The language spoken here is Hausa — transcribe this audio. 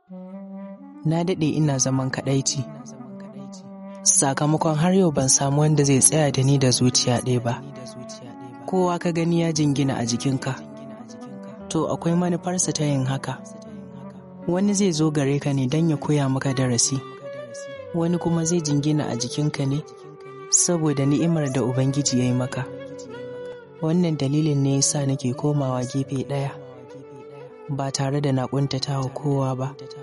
Na daɗe ina zaman kaɗaici, sakamakon har yau ban samu wanda zai tsaya da ni da zuciya ɗaya ba. Kowa ka gani ya jingina a jikinka, to akwai manufarsa ta yin haka. Wani zai zo gare ka ne don ya koya maka darasi, wani kuma zai jingina a jikinka ne saboda ni'imar da Ubangiji ya yi maka. Wannan dalilin ne yasa nake komawa gefe ɗaya ba tare da na ƙuntatawa kowa ba.